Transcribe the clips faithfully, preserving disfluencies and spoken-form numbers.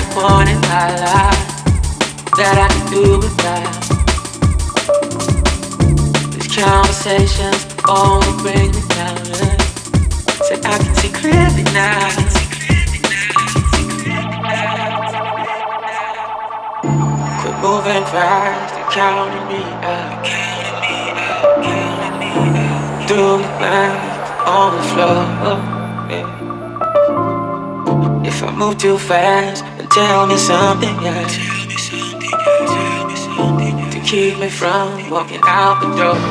point in my life that I can do without. These conversations only bring me down. Say I can see clearly now. Quit moving fast and counting me out. Through the back on the floor. Yeah. If I move too fast, then tell me something else to keep me from walking out the door.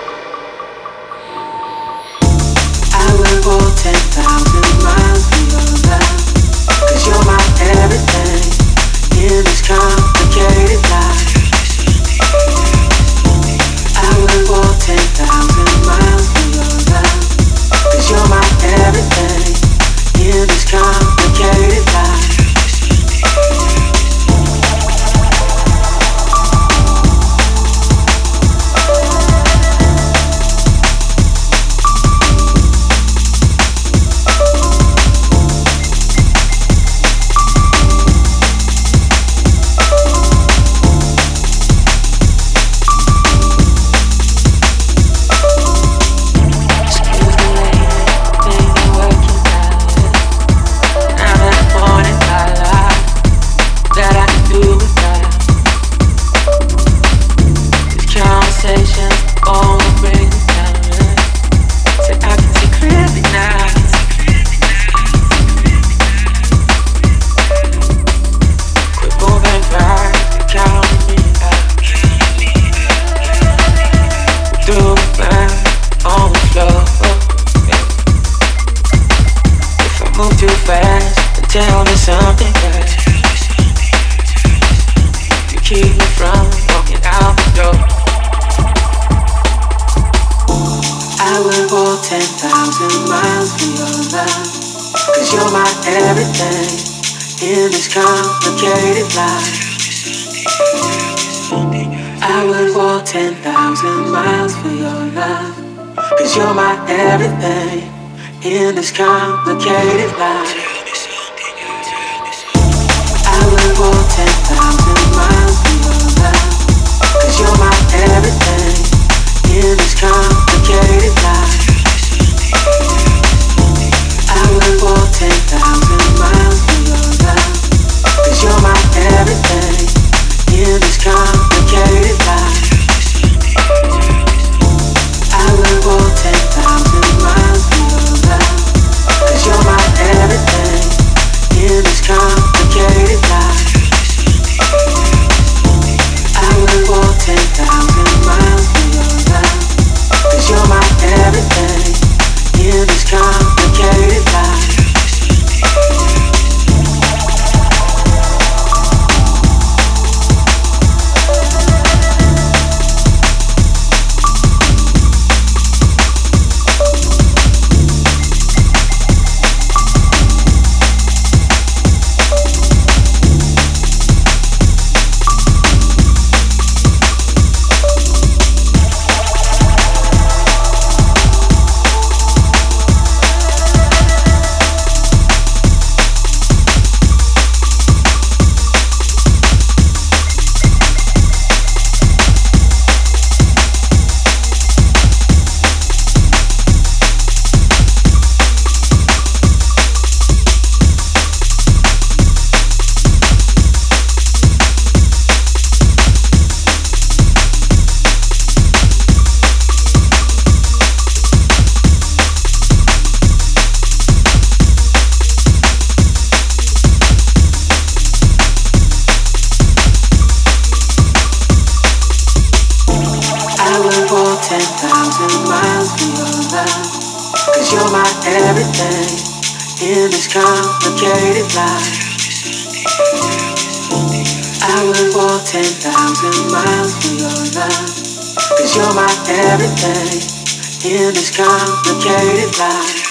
I will walk ten thousand miles for your love, 'cause you're my everything in this complicated life. I will walk ten thousand miles for your love, 'cause you're my everything in this complicated life. Tell me something else to keep me from walking out the door. I will walk ten thousand miles for your love, 'cause you're my everything in this complicated life. I will walk ten thousand miles for your love, 'cause you're my everything in this complicated life. I will walk ten thousand miles for your love, 'cause you're my everything in this complicated life. I will walk ten thousand miles for your love, 'cause you're my everything in this complicated life. I will walk ten thousand miles for your love, 'cause you're my everything in this complicated life. I will walk ten thousand miles for your love, 'cause you're my everything in this complicated life. ten thousand miles for your love, 'cause you're my everything in this complicated life. I will walk ten thousand miles for your love, 'cause you're my everything in this complicated life.